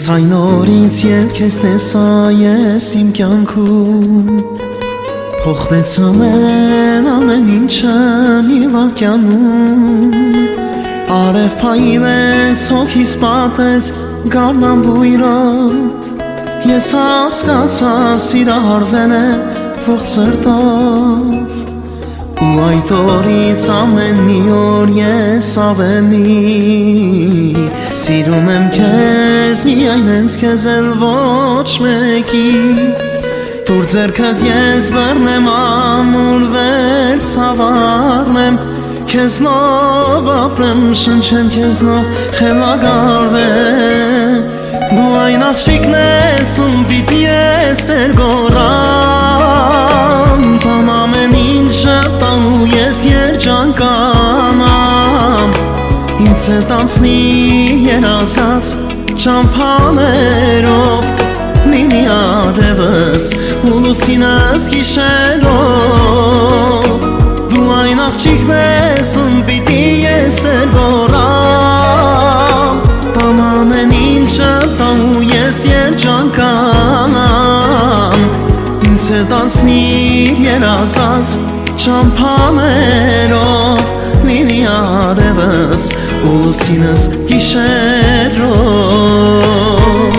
Հենց այն օրից երբ քեզ տեսա ես իմ կյանքում Փոխվեց ամեն ինչը մի վայրկյանում Արև փայլեց հոգիս պատեց գարնան բույրով Ես հասկացա սիրահարվել եմ ողջ սրտով Ու այդ օրից ամեն մի օր ես ավելի Սիրում եմ քեզ միայն հենց քեզ էլ ոչ մեկի Տուր ձեռքդ ես բռնեմ ամուր վեր սավառնեմ Քեզնով ապրեմ շնչեմ քեզնով խելագարվեմ Դու այն աղջիկն ես ում պիտի ես էլ գոռամ Տամ ամեն ինչը տան ու ես երջանկանամ Ինձ հետ անցնի երազած ճամփաներով Լինի արևս ու լուսինս գիշերով Դու այն աղջիկն ես ում պիտի ես էլ գոռամ Տամ ամեն ինչը տամ ու ես երջանկանամ Ինձ հետ անցնիր երազած ճամփաներով Լինի արևս ու լուսինս գիշերով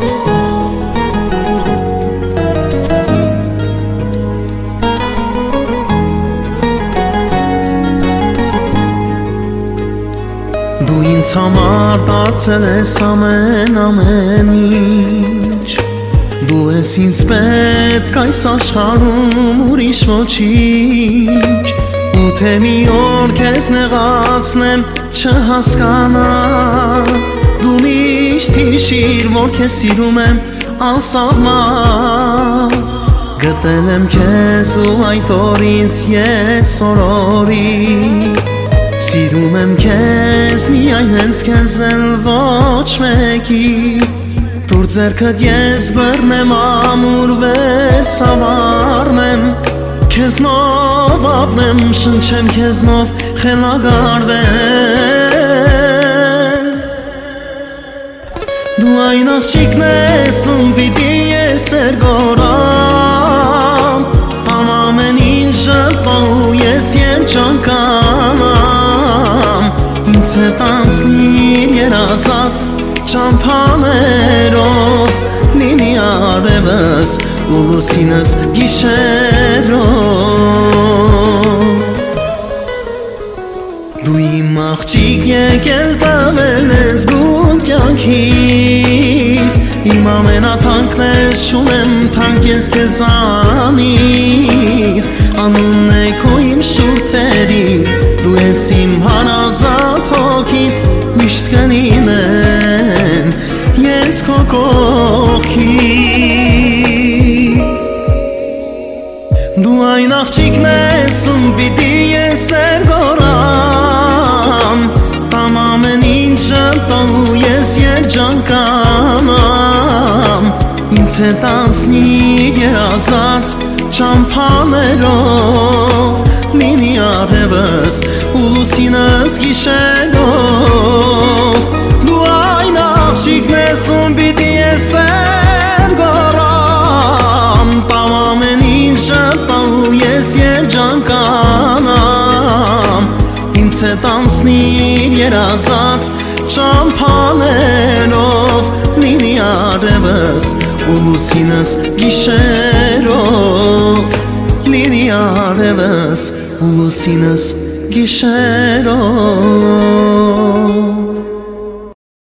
Դու ինձ համար դարձել ես ամեն ինչ Դու ես ինձ պետք այս աշխարհում ուրիշ ոչինչ Ու թե մի օր քեզ նեղացնեմ չհասկանա Դու միշտ հիշիր որ քեզ սիրում եմ անսահման Գտել եմ քեզ ու այդ օրից ես օրորի Սիրում եմ քեզ միայն հենց քեզ էլ ոչ մեկի Տուր ձեռքդ ես բռնեմ ամուր վեր սավառնեմ Քեզնով ապրեմ շնչեմ քեզնով խելագարվեմ Դու այն աղջիկն ես ում պիտի ես էլ գոռամ Տամ ամեն ինչը տան ու ես երջանկանամ Ինձ հետ անցնիր երազած ճամփաներով Լինի արևս ու լուսինս գիշերով Դու իմ աղջիկ եկել տվել ես գուն կյանքիս Իմ ամենաթանկն ես չունեմ թանկ ես քեզանից Անունն է քո իմ շուրթերին Դու ես իմ հարազատ հոգին Միշտ կլինեմ ես քո կողքին Դու այն աղջիկն ես ում պիտի ես էլ գոռամ Տամ ամեն ինչը տան ու ես երջանկանամ Ինձ հետ անցնիր երազած ճամփաներով Լինի արևս ու լուսինս գիշերով Դու այն աղջիկն ես ում պիտի ես էլ գոռամ Տամ ամեն ինչը տան ու ես երջանկանամ Ինձ հետ անցնիր երազած ճամփաներով Լինի արևս ու լուսինս գիշերով Լինի արևս ու լուսինս գիշերով